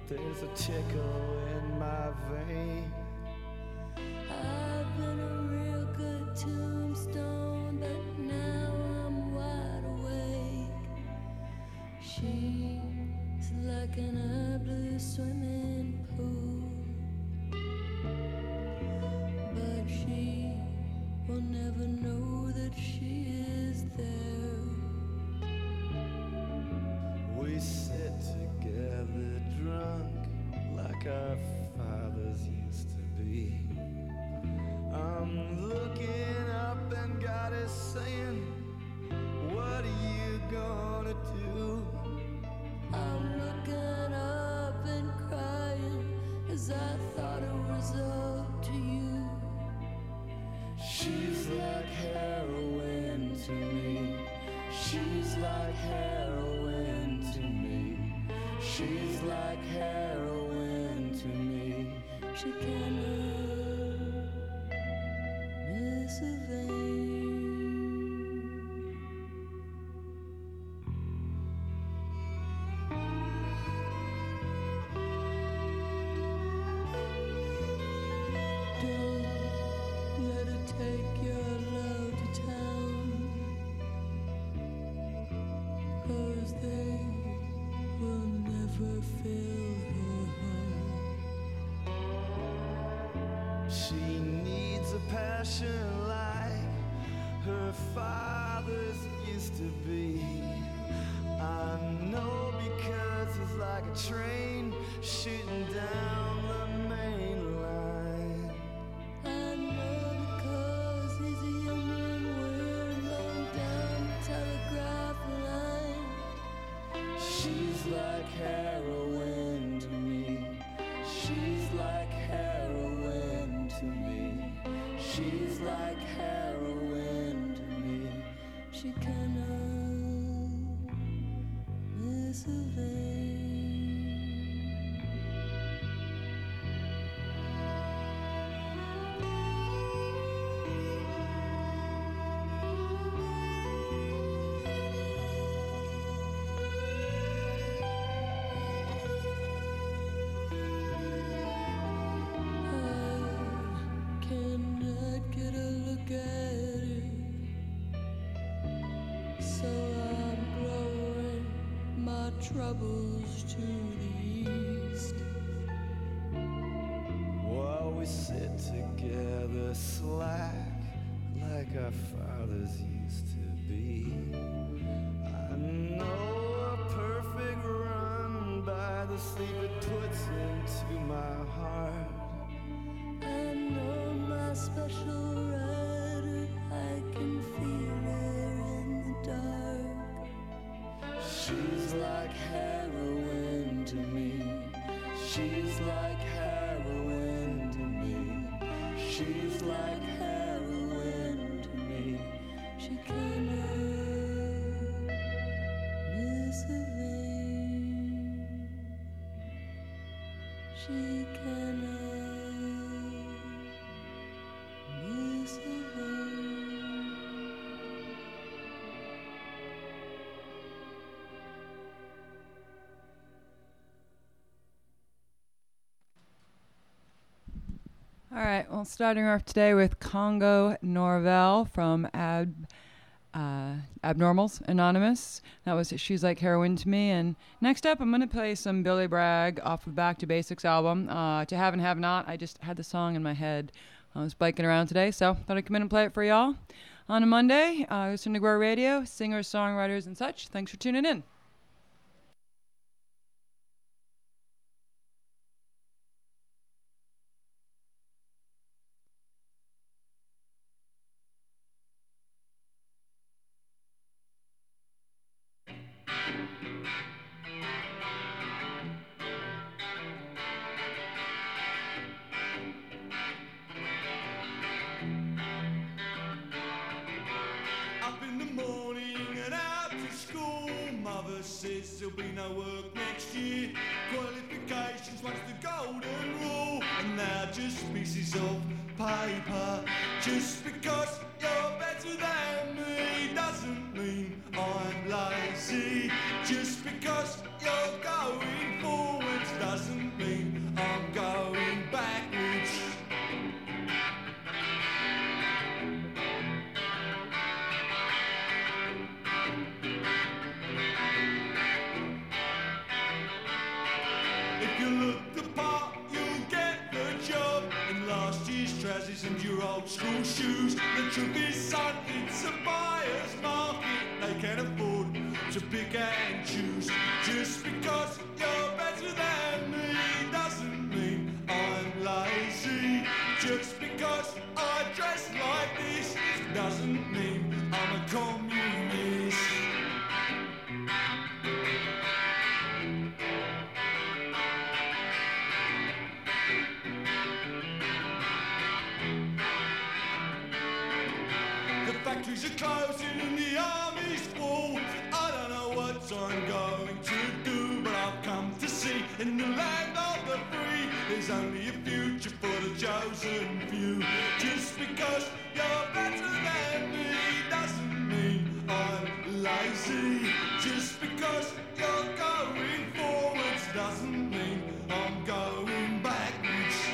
There's a tickle in my vein. I've been a real good tombstone, but now I'm wide awake. She's like an blue swimming pool, but she will never know that she is there. We sit together drunk like our fathers used to be. I'm looking up and God is saying, what are you gonna do? I'm looking up and crying, 'cause I thought it was up to you. She's like heroin to me. She's like heroin to me. She's like heroin to me. She cannot miss a vein. Don't let her take your love to town, 'cause they will never fill her heart. She needs a passion like her father's used to be. I know because it's like a train shooting down the main line. I know because he's a young man wearing low down the telegraph line. She's like heroin to me. She's like heroin to me. She's like heroin to me. She cannot miss a vein. I cannot get a look at it, so I'm blowing my troubles to the east. While we sit together slack like our fathers used to be. I know a perfect run by the sleep it puts into my heart. I know my special rider, I can feel her in the dark. She's like heroin to me. She's like heroin to me. She's like heroin to me. She cannot miss a vein. She cannot miss a vein. All right, well, starting off today with Congo Norvell from Abnormals Anonymous. That was She's Like Heroin to Me. And next up, I'm going to play some Billy Bragg off of Back to Basics album. To Have and Have Not. I just had the song in my head. I was biking around today, so thought I'd come in and play it for y'all. On a Monday, listen to Grow Radio, singers, songwriters, and such. Thanks for tuning in. Up in the morning and out to school. Mother says there'll be no work next year. Qualifications once the golden rule. And now just pieces of paper. Just because you're better than me doesn't mean I'm lazy. Just because you're going forwards doesn't look the part, you'll get the job. And last year's trousers and your old school shoes. The truth is, son, it's a buyer's market. They can afford to pick and choose. Just because you're better than me doesn't mean I'm lazy. Just because I dress like this doesn't mean I'm a communist. The factories are closing and the army's full. I don't know what I'm going to do, but I've come to see in the land of the free there's only a future for the chosen few. Just because you're better than me doesn't mean I'm lazy. Just because you're going forwards doesn't mean I'm going backwards.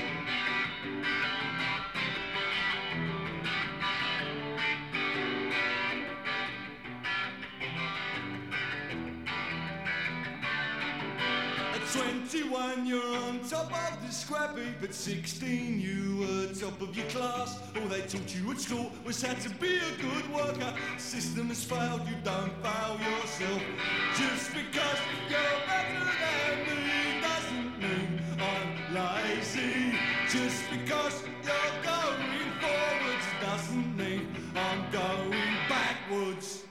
At 21 you're on top of the scrap heap. At 16 you were top of your class. All they taught you at school was how to be a good worker. System has failed, you don't fail yourself. Just because you're better than me doesn't mean I'm lazy. Just because you're going forwards doesn't mean I'm going backwards.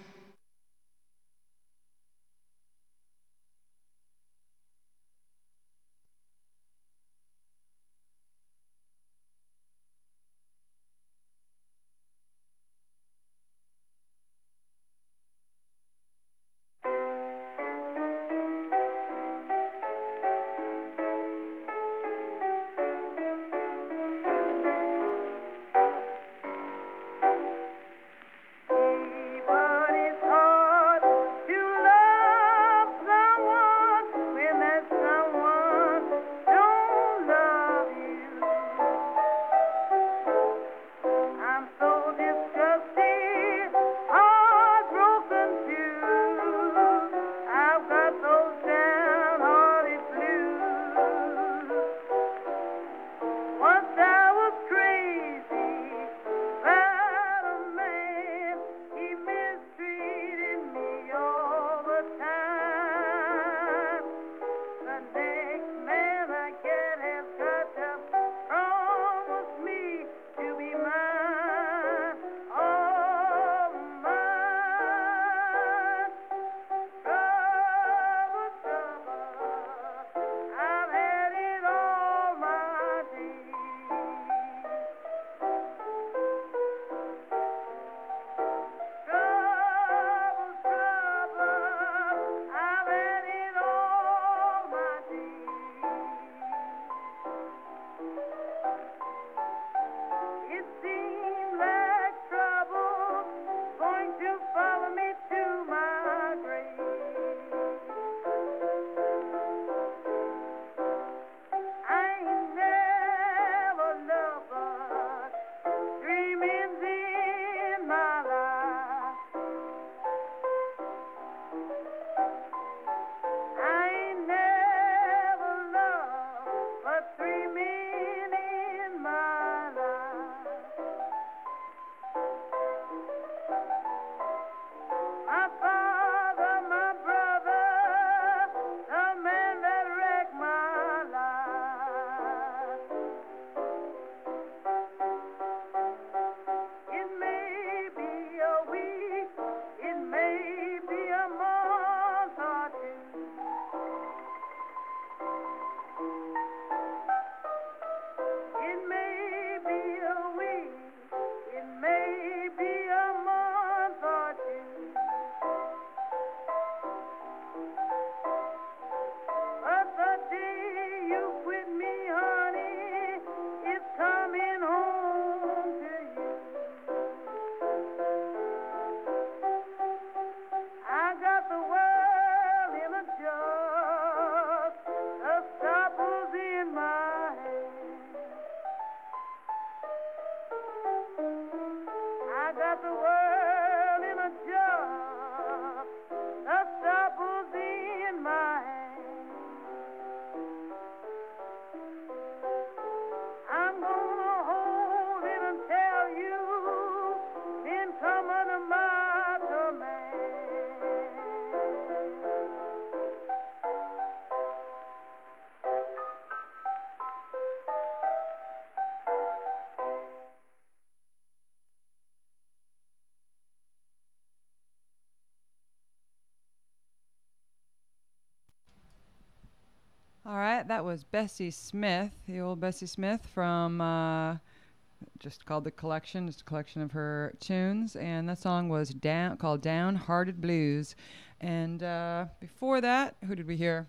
that was Bessie Smith, the old Bessie Smith from just called The Collection, just a collection of her tunes. And that song was called Downhearted Blues. And before that, who did we hear?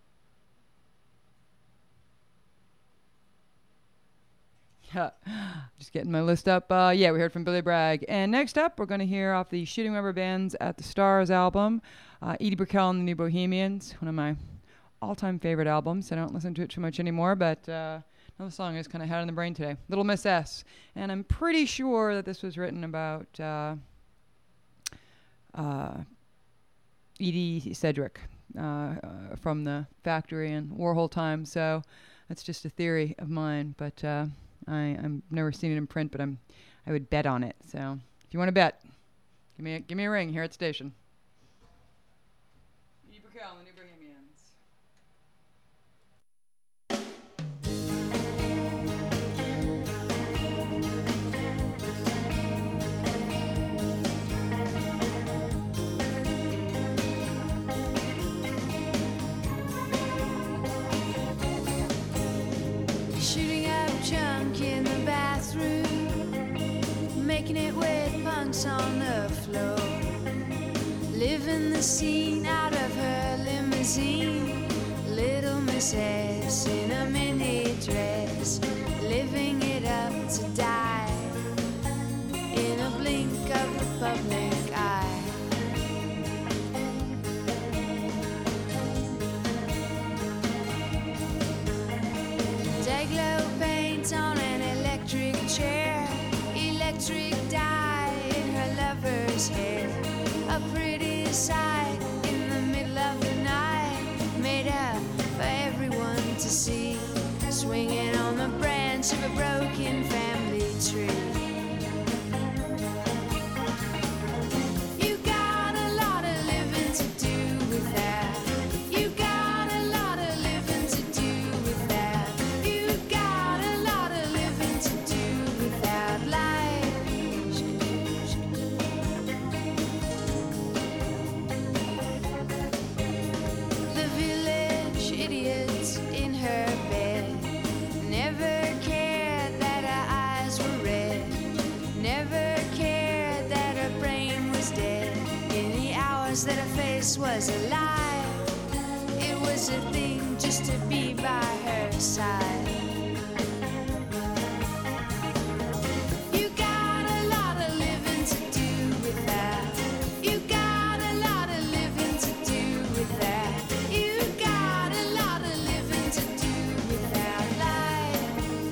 Just getting my list up. We heard from Billy Bragg. And next up, we're going to hear off the Shooting Rubber Band's At the Stars album, Edie Brickell and the New Bohemians, one of my all-time favorite albums. I don't listen to it too much anymore, but another song I just kind of had in the brain today, Little Miss S. And I'm pretty sure that this was written about Edie Sedgwick from the Factory and Warhol time. So that's just a theory of mine, but I've never seen it in print, but I would bet on it. So if you want to bet, give me a ring here at the station. Edie Brickell and the New Bohemians. Shooting up junk in the bathroom, making it with punks on the floor, living the scene out of her limousine. Little Miss S in a mini dress, living it up to die in a blink of the public eye. Glow paint on an electric chair, electric dye in her lover's hair. A pretty sight in the middle of the night, made up for everyone to see, swinging on the branch of a broken family tree. You got a lot of living to do with that. You got a lot of living to do with that. You got a lot of living to do without life. The village idiot in her bed never cared that her eyes were red, never cared that her brain was dead. In the hours that her face was alive, it was a thing just to be by her side. You got a lot of living to do with that. You got a lot of living to do with that. You got a lot of living to do without life.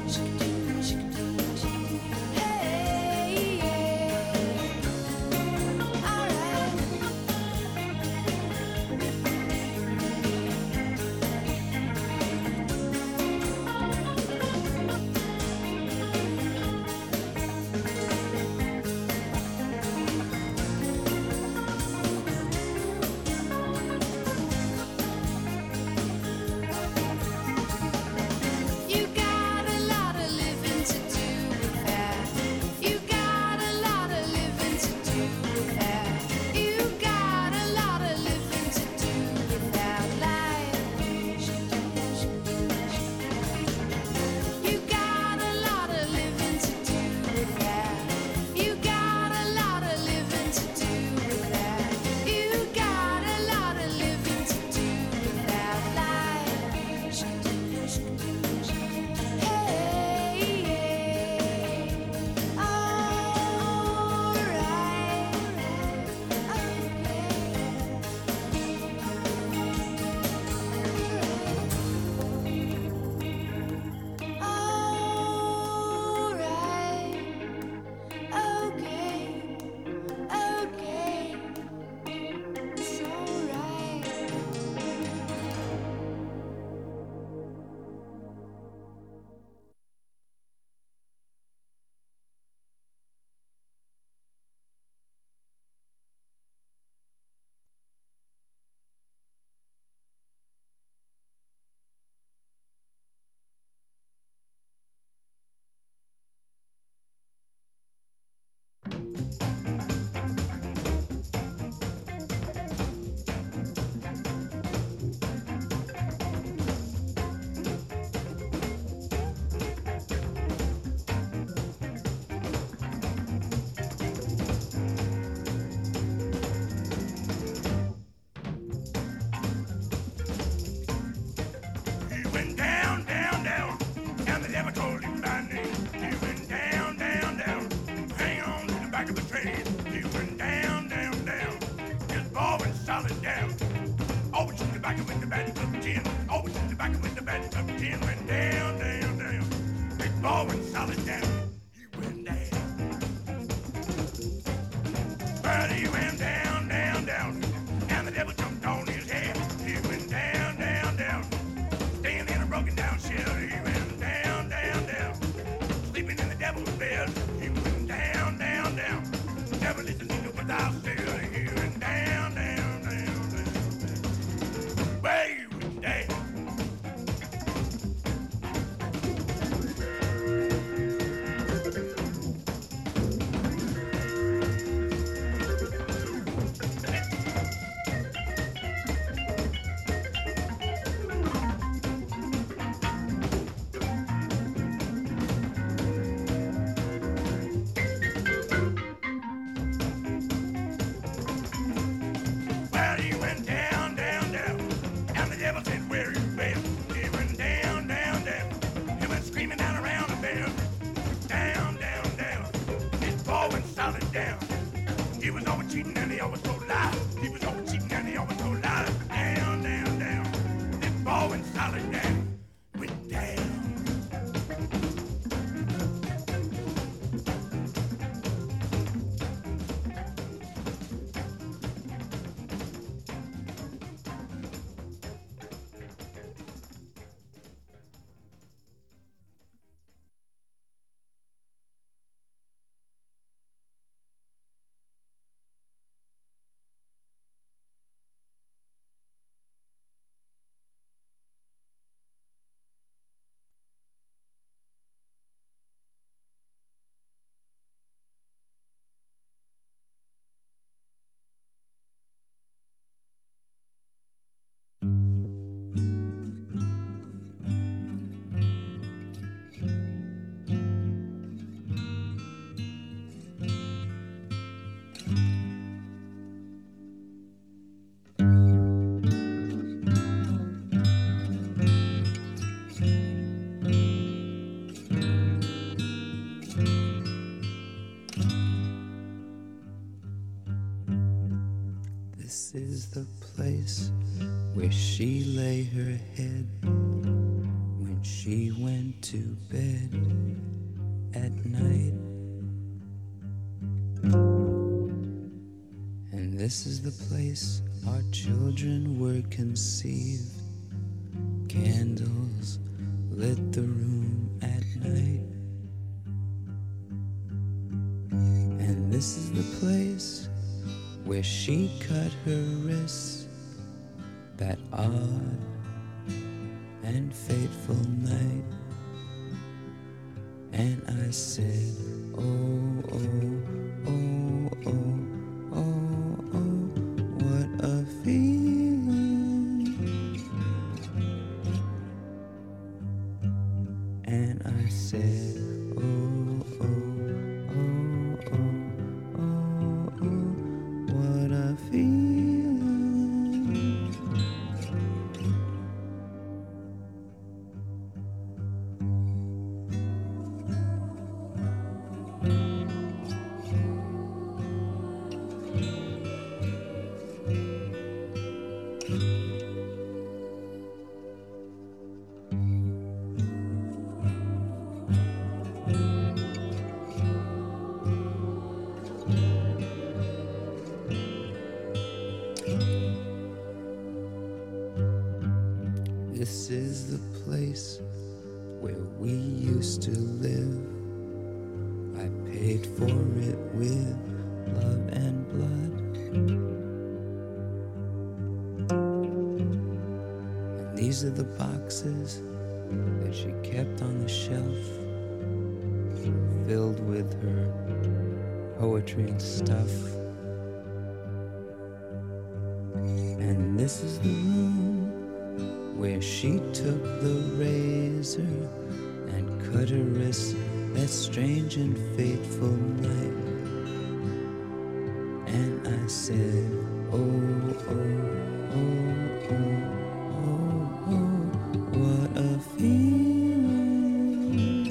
Hey, yeah. All right. falling solid down. He went down. Well, he went down, down, down. And the devil jumped on his head. He went down, down, down. Staying in a broken down shell. He went down, down, down. Sleeping in the devil's bed. He went down, down, down. Devil listening to what I said. He went down, down, down, down. Well, he went down. Well, he went down, down, down. And the devil said, where you been? He went down, down, down. He went screaming down around the bend. Down, down, down. His ball went solid down. He was always cheating and he always told lies. He was always cheating and he always told lies. Down, down, down. His ball went solid down. Went down. This is the place where she lay her head when she went to bed at night. And this is the place our children were conceived. Candles lit the room at night. And this is the place where she cut her wrists that odd and fateful night. And I said, oh, oh, oh, oh, oh, oh, what a feeling. And I said, oh, oh, oh, oh, oh, oh, what a feeling. This is the place where we used to live. I paid for it with love and blood. And these are the boxes that she kept on the shelf, filled with her poetry and stuff. And this is the room where she took the razor and cut her wrist that strange and fateful night. And I said, oh, oh, oh, oh, oh, oh, what a feeling.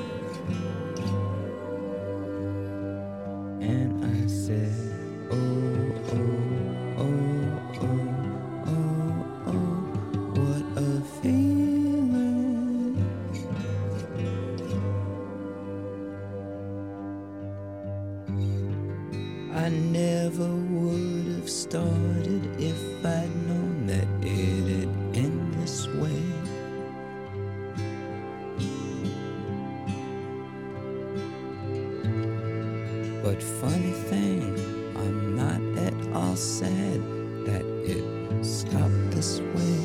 And I said, oh, oh, oh, oh, oh, oh, what a feeling. I never would have started if I'd known that it'd end this way. But funny thing, I'm not at all sad that it stopped this way.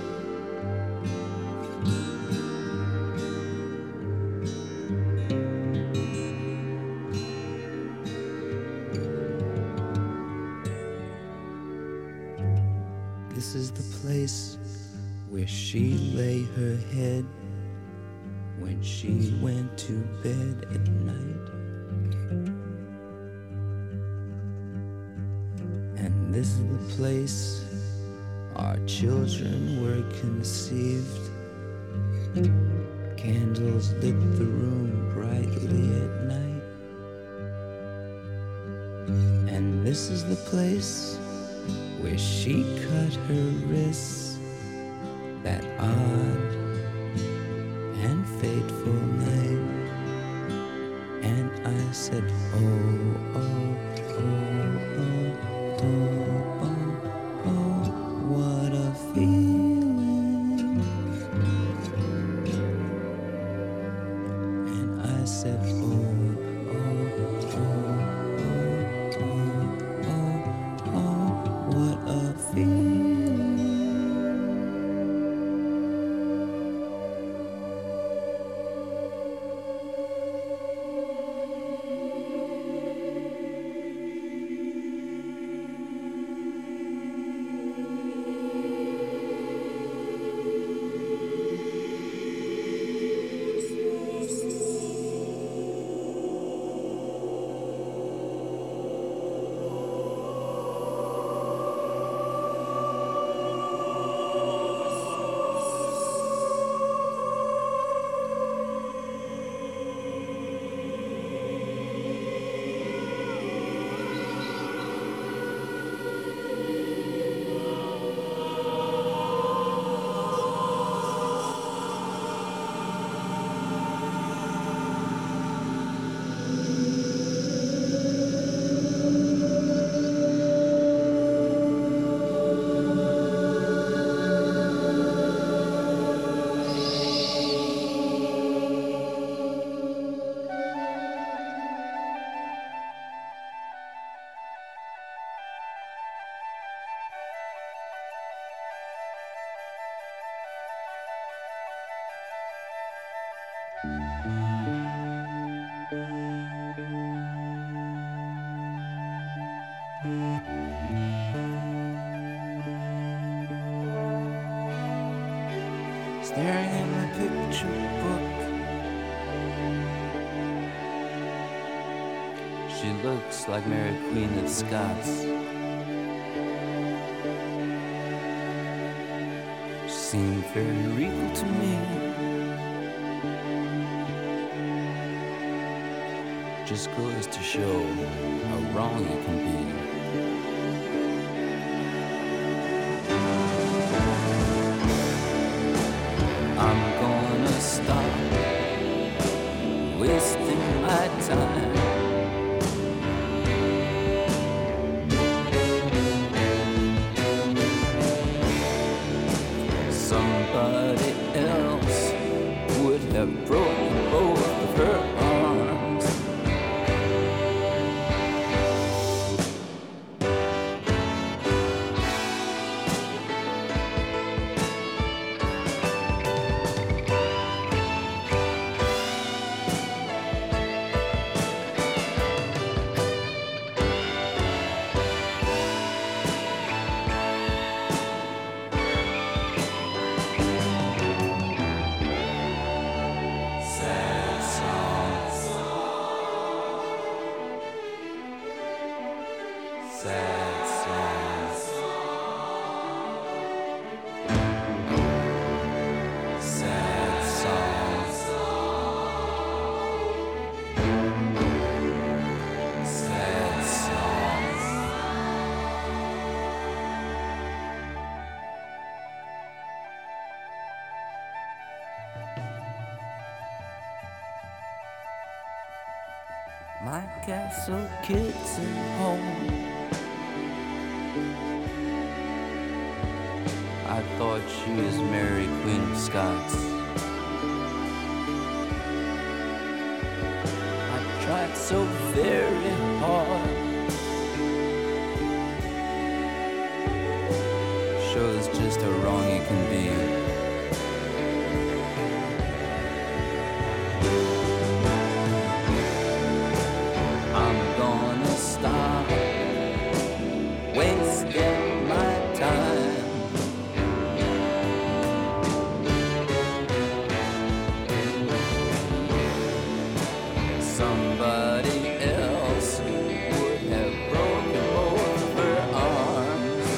This is the place where she lay her head when she went to bed at night. And this is the place our children were conceived. Candles lit the room brightly at night. And this is the place where she cut her wrists that odd and fateful night. And I said, oh, oh, oh, oh, oh, oh, oh, what a feeling. And I said, oh, oh, oh, oh, oh, oh, what a feeling. Staring in my picture book, she looks like Mary Queen of Scots. She seemed very regal to me, just goes to show how wrong you can be. I'm gonna stop wasting my time. Somebody else would have broken both of her arms. my castle kids at home. I thought she was Mary Queen of Scots. I tried so very hard. Shows just how wrong you can be. Stop wasting my time. Somebody else would have broken both of her arms.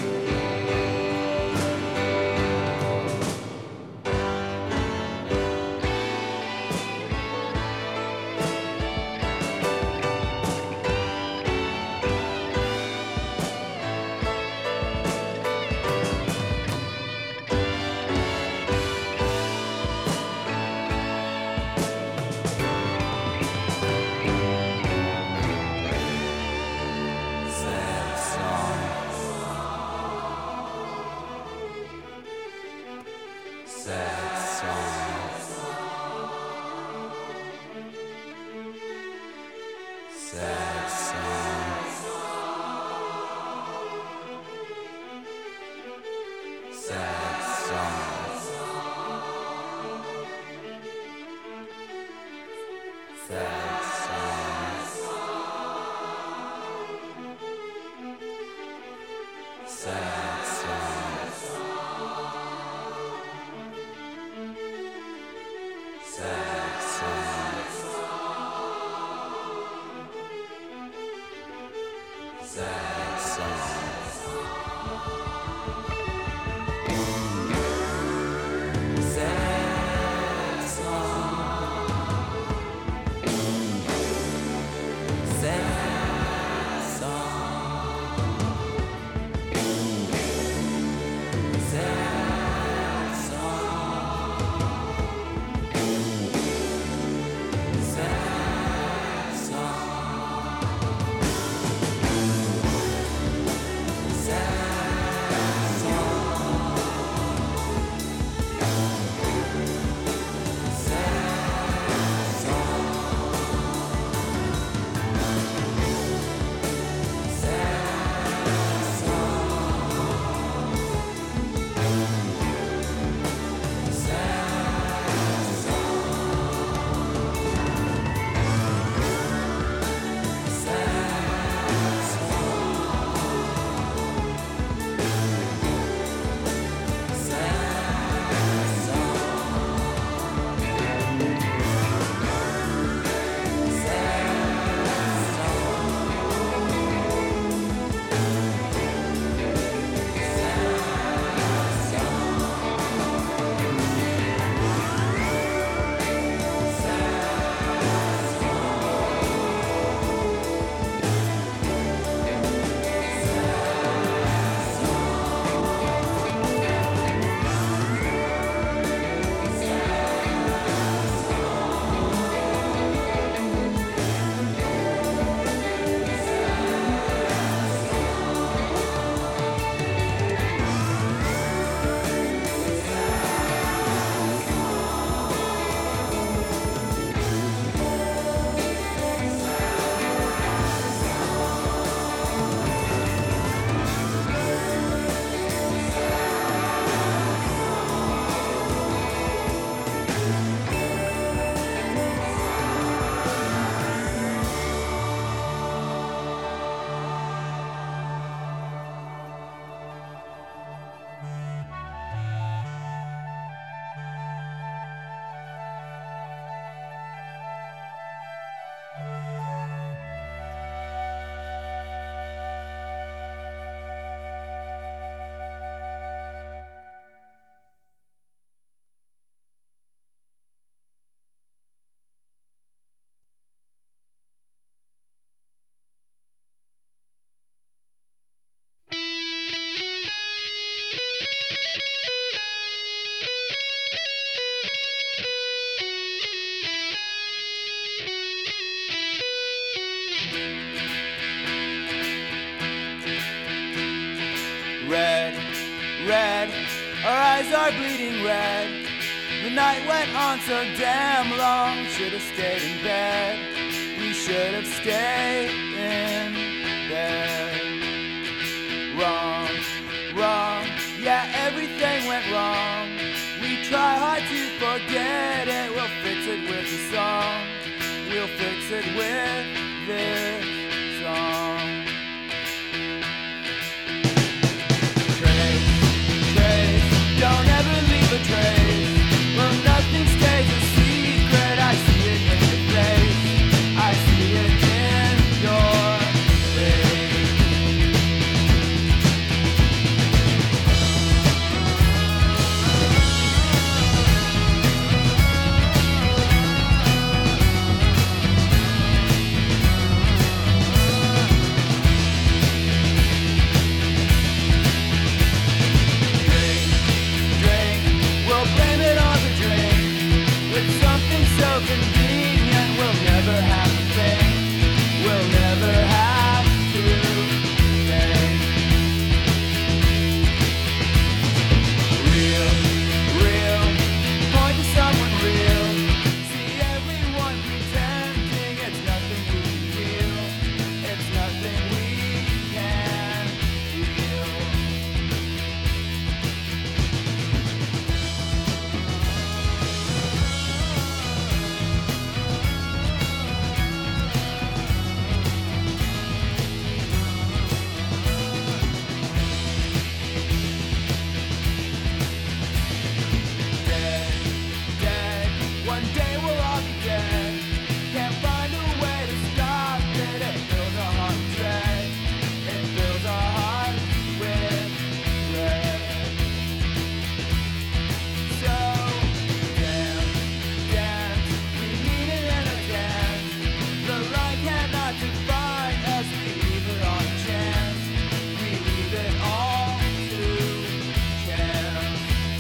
eyes are bleeding red. The night went on so damn long. Should have stayed in bed. We should have stayed in bed. Wrong, wrong, yeah, everything went wrong. We try hard to forget it. We'll fix it with a song. We'll fix it with this song. Trace, trace, don't ever leave a trace. Well, nothing stays a secret. I see it in your face. I see it in your face. So convenient, we'll never have to think. We'll never have to think. Real, real, point to someone real. See everyone pretending it's nothing we can feel. It's nothing we can feel. One day we'll all be dead. Can't find a way to stop it. It fills our heart with dread. It fills our heart with dread. So dance, we need it in a dance. The light cannot define us. We leave it on chance. We leave it all to chance.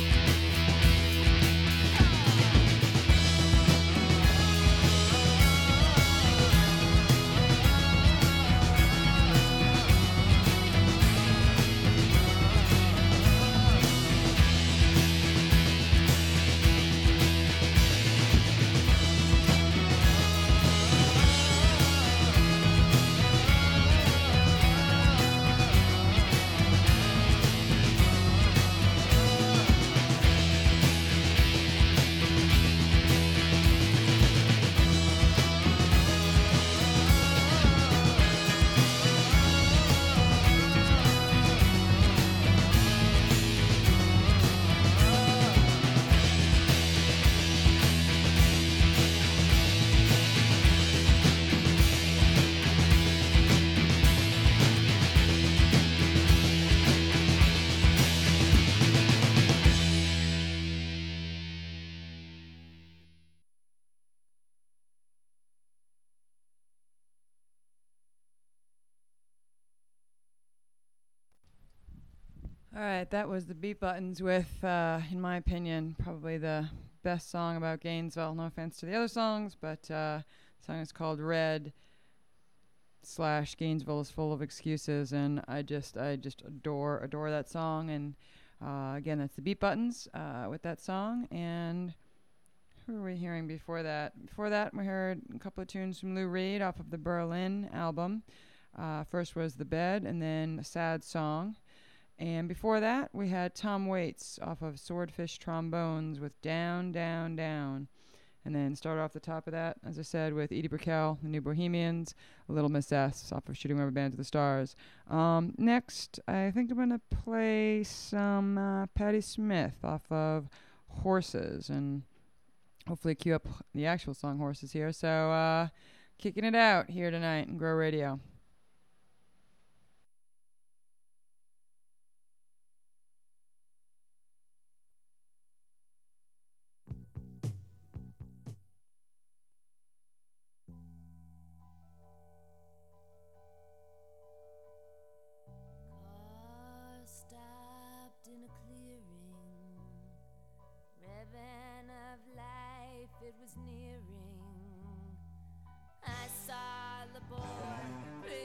All right, that was the Beat Buttons with, in my opinion, probably the best song about Gainesville. No offense to the other songs, but the song is called Red / Gainesville is Full of Excuses, and I just adore that song. And again, that's the Beat Buttons with that song. And who were we hearing before that? Before that, we heard a couple of tunes from Lou Reed off of the Berlin album. First was The Bed, and then A Sad Song. And before that, we had Tom Waits off of Swordfish Trombones with Down, Down, Down. And then start off the top of that, as I said, with Edie Brickell, The New Bohemians, Little Miss S off of Shooting Rubber Band to the Stars. Next, I think I'm going to play some Patti Smith off of Horses, and hopefully cue up the actual song Horses here. So kicking it out here tonight in Grow Radio. In a clearing, ribbon of life, it was nearing. I saw the boy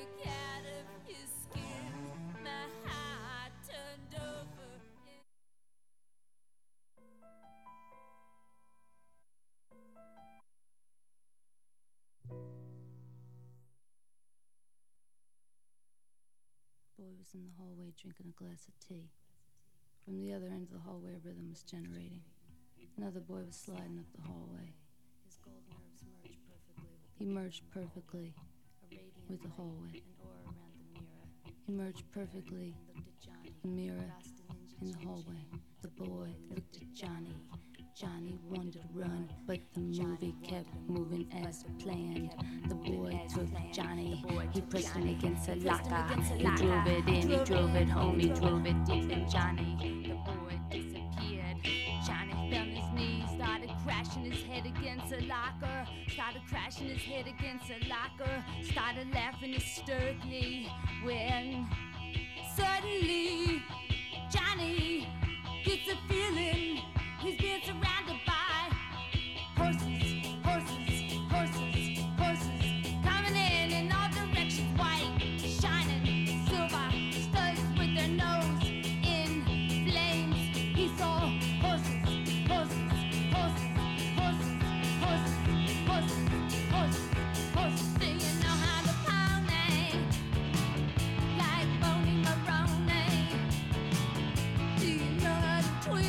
was in the hallway drinking a glass of tea. From the other end of the hallway, a rhythm was generating. Another boy was sliding up the hallway. His gold nerves merged perfectly. He merged perfectly with the hallway. He merged perfectly the mirror in the hallway. The boy looked at Johnny. Johnny wanted to run, but the movie kept moving as planned. The boy took Johnny, he pressed him against a locker. He drove it in, he drove it home, he drove it deep in Johnny. The boy disappeared. Johnny fell on his knees, started crashing his head against a locker. Started crashing his head against a locker. Started laughing hysterically when suddenly Johnny gets a feeling he's being surrounded by horses, horses, horses, horses, coming in all directions, white, shining, silver, studs with their nose in flames. He saw horses, horses, horses, horses, horses, horses, horses, horses. Do you know how to pony? Like Boney Maroney. Do you know how to twist?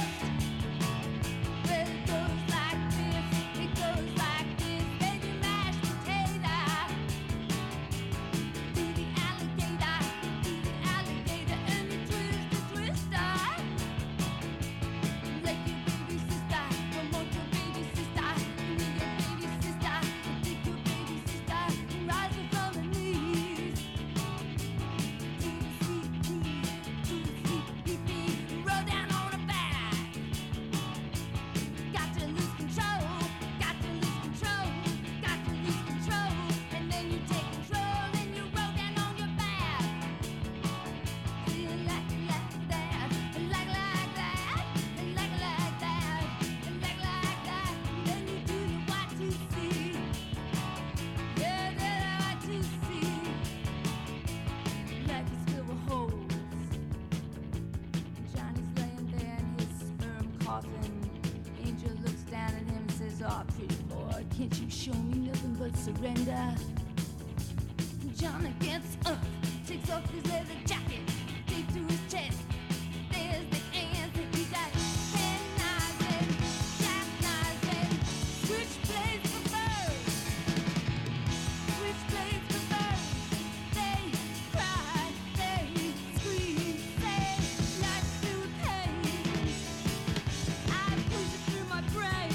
Can't you show me nothing but surrender? Johnny gets up, takes off his leather jacket, deep to his chest. There's the answer. He got penknives and jackknives and switchblades for birds. Switchblades for birds. They cry, they scream, they like through pain. I push it through my brain.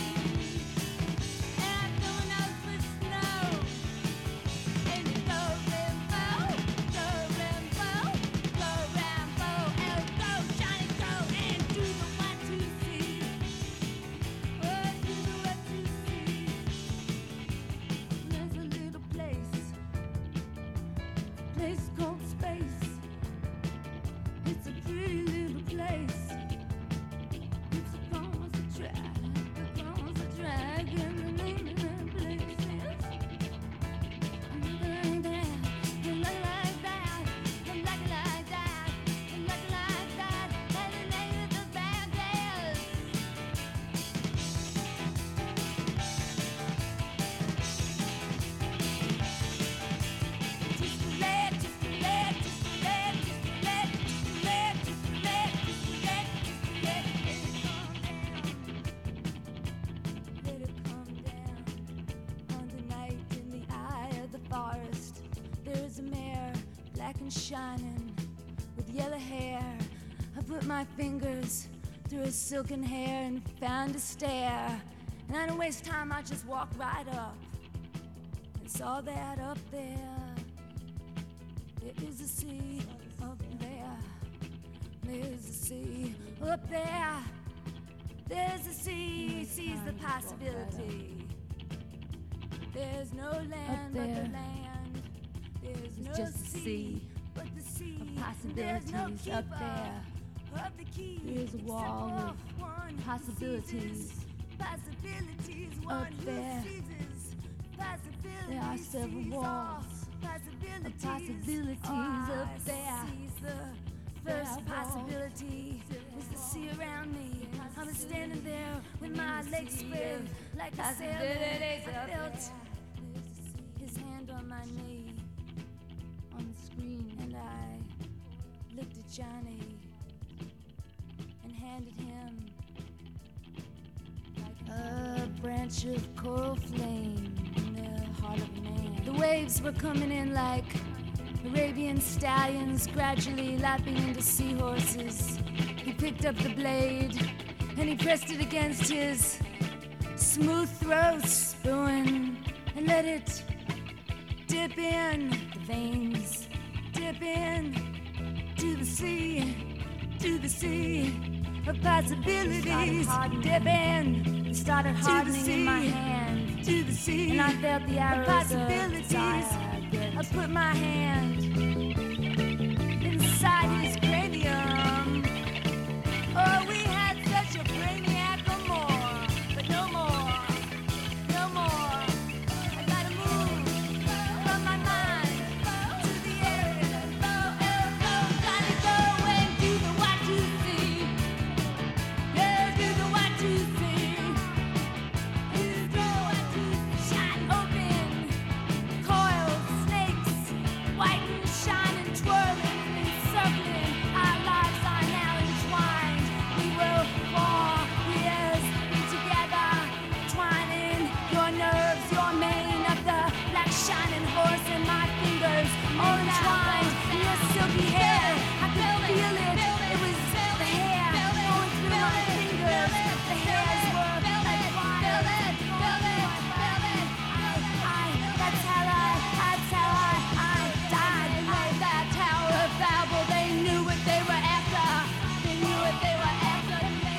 Shining with yellow hair, I put my fingers through his silken hair and found a stair. And I didn't waste time, I just walked right up and saw that up there, there is a sea up there. There's a sea up there. There's a sea, sees the possibility. There's no land but the land. There's no just sea. But the sea of possibilities no up there. There's a wall of possibilities up there. There are several walls of possibilities up there. First possibility was the sea around me. I was standing there with my legs spread like a sailor. I felt his hand on my knee on the screen, and I Johnny and handed him a branch of coral flame in the heart of a man. The waves were coming in like Arabian stallions, gradually lapping into seahorses. He picked up the blade and he pressed it against his smooth throat, spewing, and let it dip in the veins, dip in to the sea of possibilities. Dip in, it started hardening in my hand, to the sea, and I felt the arrows of possibilities. I put my hand inside his cranium. Oh, we had such a brainiac or more, but no more, no more. I gotta move from my mind to the area. Gotta go and do the what you see. Yeah, do the what you see. Do the what you see. Shine open, coils, snakes, white and shining, twirling and circling. Our lives are now entwined. We will for years be together, twining your nerves, your mane of the black shining horse in my fingers, all entwined in your silky hair. I could feel it. It was the hair going through my fingers. The hairs were like wire. That's how I died behind that Tower of Babel. They knew what they were after. They knew what they were after.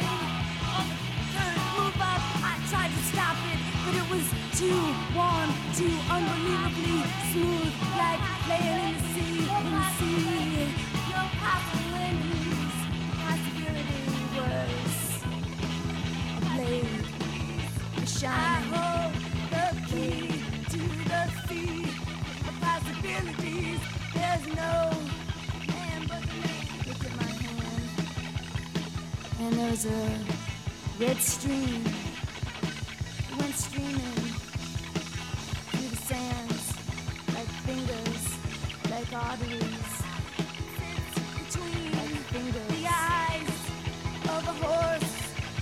Move up. I tried to stop it, but it was too warm, too unbelievably smooth, like laying in the sea, No possibilities. Possibility was a blade, a shine. I hold the key to the sea of possibilities. There's no man but the man. Look at my hand, and there's a red stream. It went streaming through the sands like fingers, like arteries. Between like fingers, the eyes of a horse.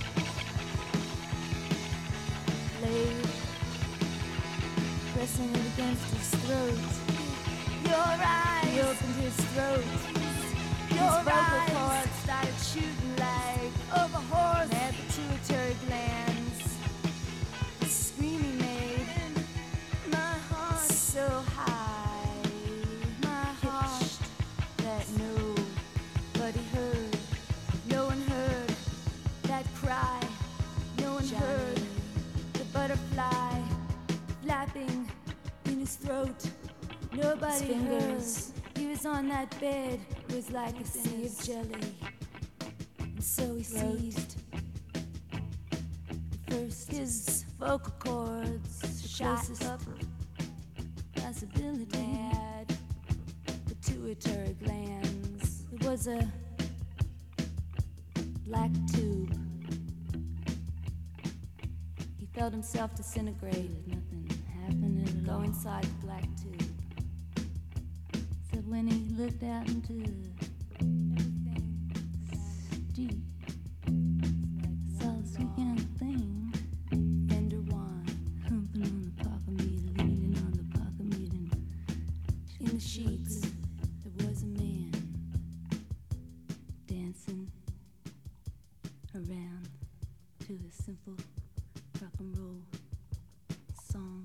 Blade pressing it against his throat. Your eyes. He opened his throat. Your vocal cords started shooting like of a horse. Had pituitary glands. The scream he made. My heart so high. My heart that nobody heard. No one heard that cry. No one heard the butterfly flapping in his throat. Nobody heard. He was on that bed. It was like a sea of jelly. And so he seized. First his vocal cords shot up. Possibility had pituitary glands. It was a black tube. He felt himself disintegrate. Nothing happened at all. Go inside the black tube. Except when he looked out into everything deep. Saw a sweet young thing. Fender wine. Humping on the pocket meter, leaning on the pocket meter. In the sheets, there was a man dancing around to a simple rock and roll song.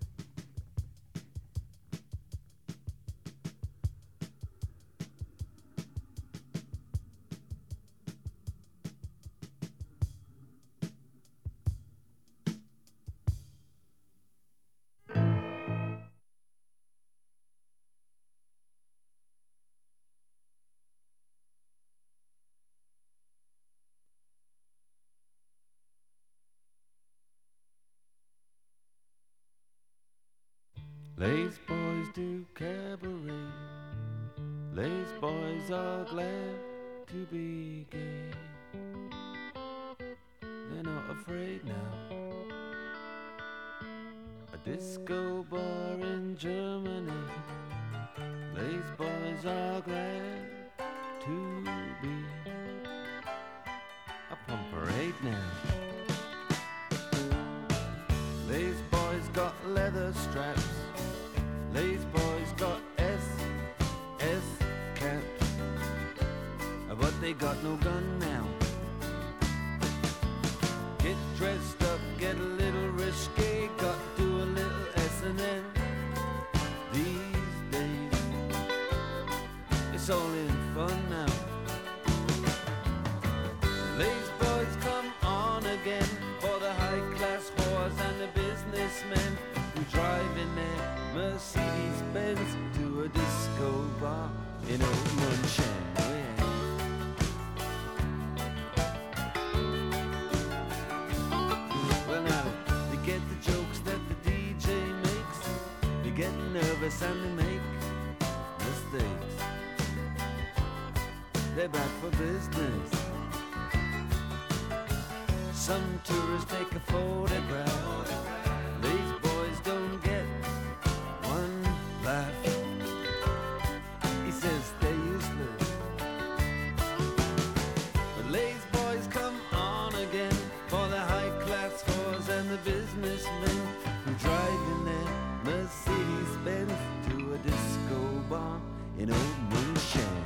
Lace boys do cabaret. Lace boys are glad to be gay. They're not afraid now. A disco bar in Germany. Lace boys are glad to leather straps. These boys got SS caps, but they got no gun now. Get dressed up, get a little risky, got to do a little S&M. These days, it's all in fun now. These boys come on again for the high-class whores and the businessmen who drive in their Mercedes-Benz to a disco bar in Old Munchen. Oh, yeah. Well, now, they get the jokes that the DJ makes. They get nervous and they make mistakes. They're back for business. Some tourists take a photograph. These boys don't get one laugh. He says they're useless. But these boys come on again for the high-class whores and the businessmen who drive in their Mercedes-Benz to a disco bar in Old Munchen.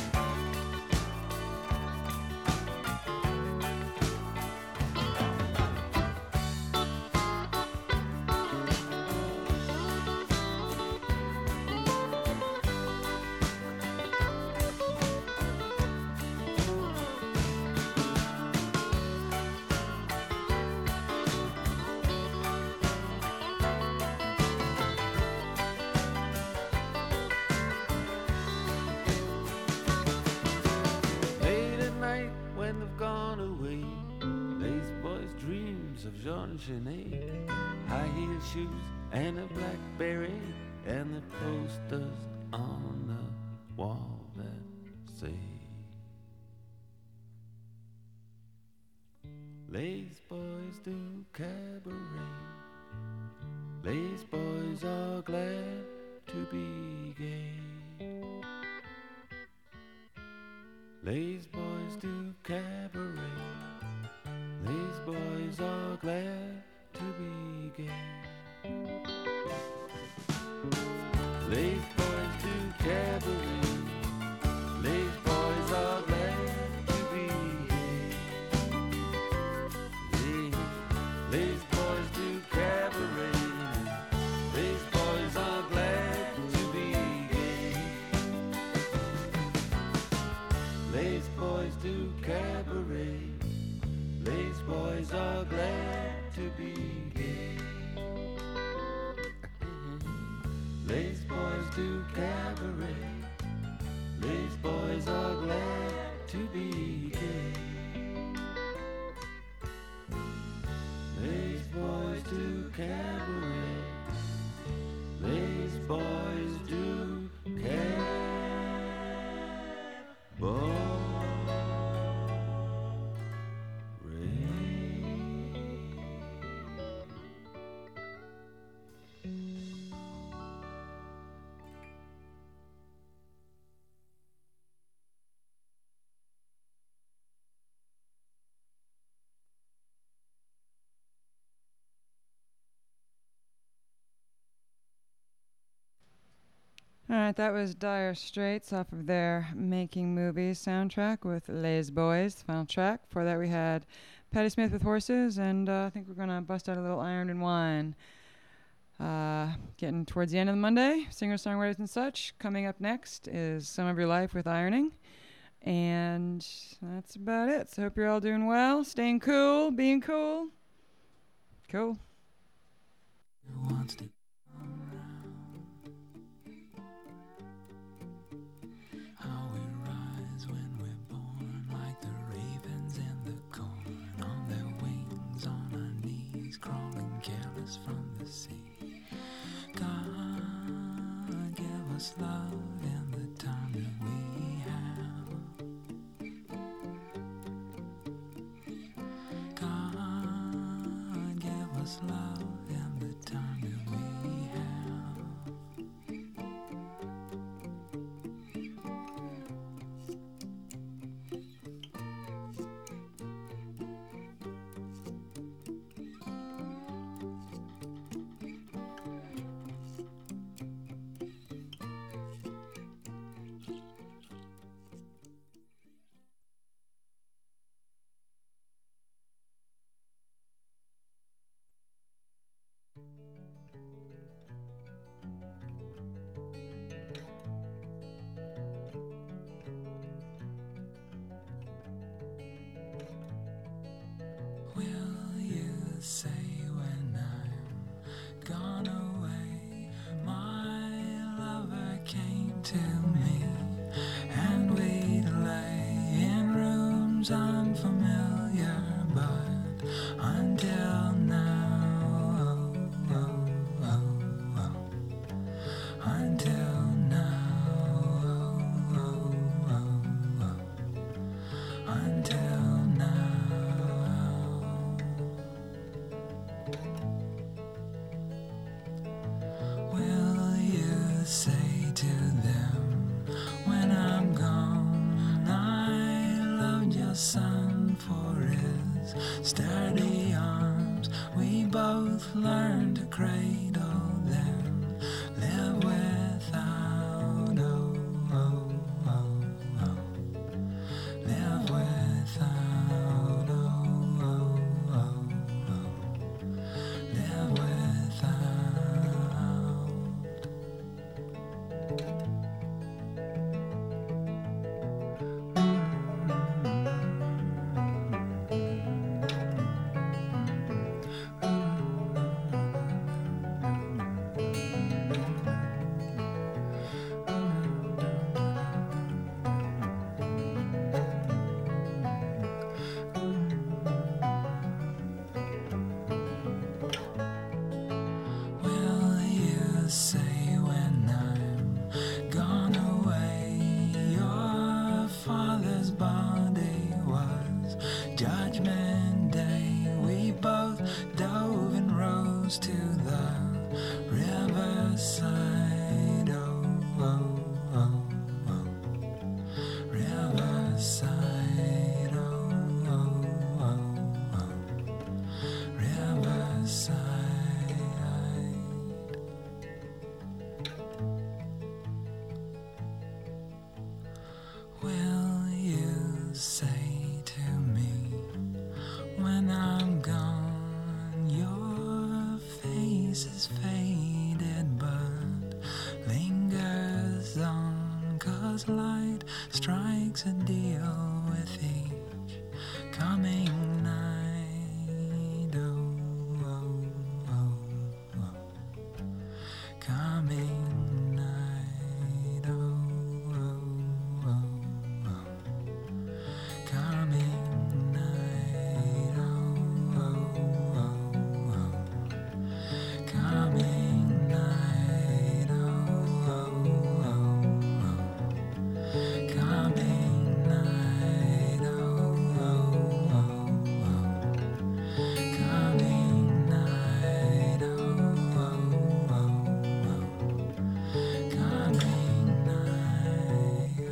Sinead, high heel shoes and a blackberry, and the posters on the wall that say Lace boys do cabaret. Lace boys are glad to be gay. Lace boys do cabaret. These boys are glad to be gay. These boys do cabaret. These boys are glad to be gay. These boys do cabaret. These boys are glad to be gay. These boys do cabaret. These boys are glad to be gay. These boys do cabaret. These boys are glad to be gay. These boys do cabaret. These boys do cabaret. All right, that was Dire Straits off of their Making Movies soundtrack with Les Boys, final track. Before that, we had Patti Smith with Horses, and I think we're going to bust out a little Iron and Wine. Getting towards the end of the Monday, singer-songwriters and such. Coming up next is Some of Your Life with Ironing. And that's about it. So hope you're all doing well, staying cool, being cool. Cool. Crawling careless from the sea. God give us love in the time that we have. God give us love in the time that we have. seems unfamiliar, but until now, until now, until now. Will you say to them when I'm gone, I loved your son for his sturdy arms? We both learned to cradle them, live without, live without, live without. Will you say when I'm gone away, your father's body was Judgment Day? We both dove and rose to the riverside, riverside, riverside. Will you say to me when I'm gone, your face is faded but lingers on, 'cause light strikes a deal with each coming night, coming night, coming night, coming night, coming night, coming night, coming night.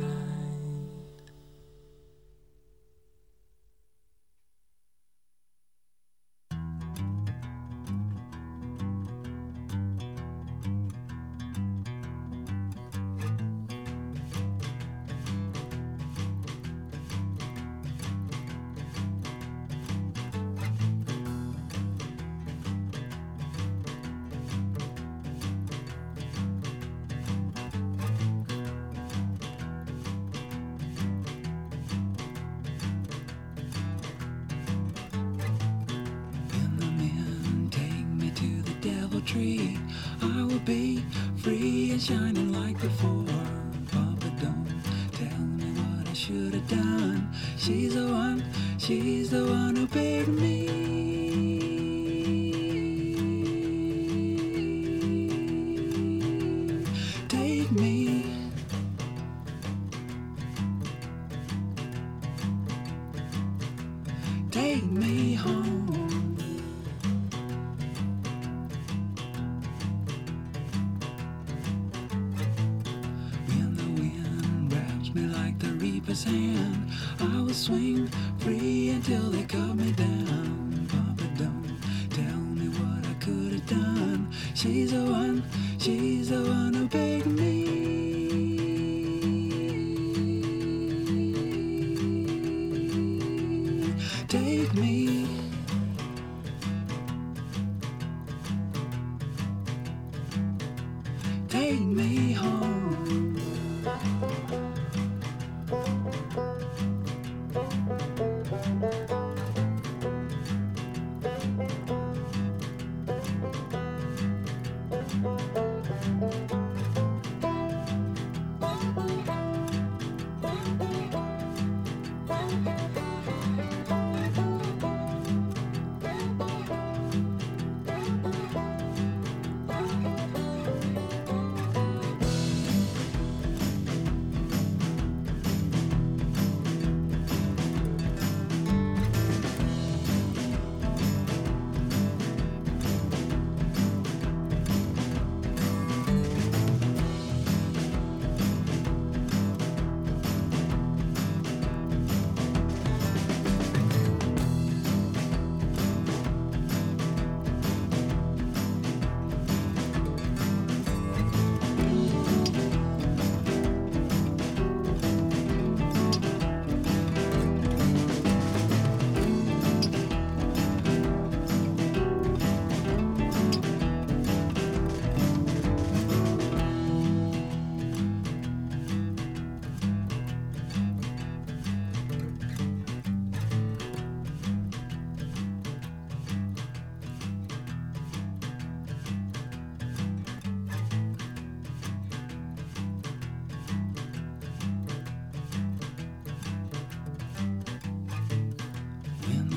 When the men take me to the devil tree, I will be free and shining like before. Papa, don't tell me what I should have done. She's the one who paid me. Take me. Take me home. When the wind wraps me like the reaper's hand, I will swing free until they cut me down. Papa, don't tell me what I could have done. She's the one who begged me. Take me. Take me home.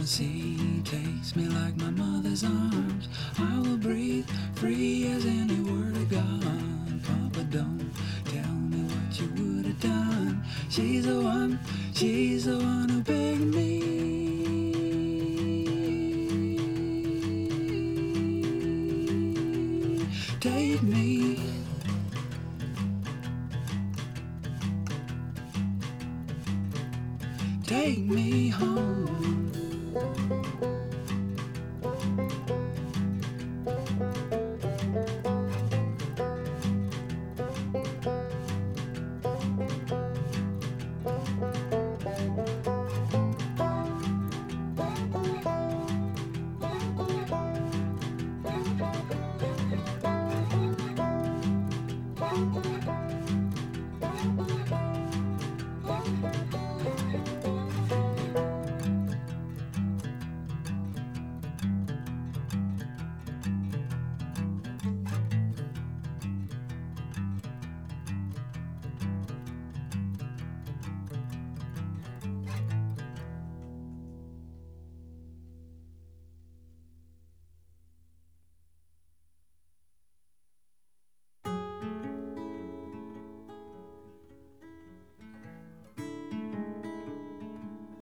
sea takes me like my mother's arms, I will breathe free as any word of God. Papa, don't tell me what you would have done. She's the one who begged me. Take me. Take me home.